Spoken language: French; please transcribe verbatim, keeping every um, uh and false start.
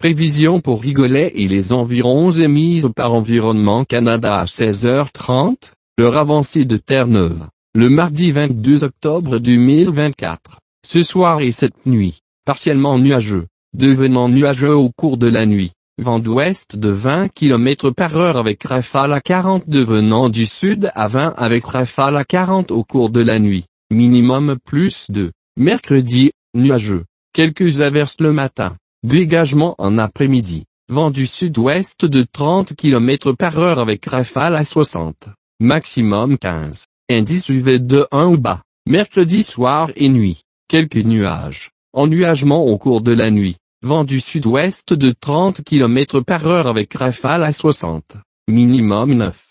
Prévision pour Rigolet et les environs émises par Environnement Canada à seize heures trente, l'heure avancée de Terre-Neuve, le mardi vingt-deux octobre deux mille vingt-quatre. Ce soir et cette nuit, partiellement nuageux, devenant nuageux au cours de la nuit. Vent d'ouest de vingt kilomètres par heure avec rafale à quarante devenant du sud à vingt avec rafale à quarante au cours de la nuit. Minimum plus de. Mercredi, nuageux. Quelques averses le matin. Dégagement en après-midi. Vent du sud-ouest de trente kilomètres par heure avec rafale à soixante. Maximum quinze. Indice U V de un ou bas. Mercredi soir et nuit. Quelques nuages. Ennuagement au cours de la nuit. Vent du sud-ouest de trente kilomètres par heure avec rafale à soixante. Minimum neuf.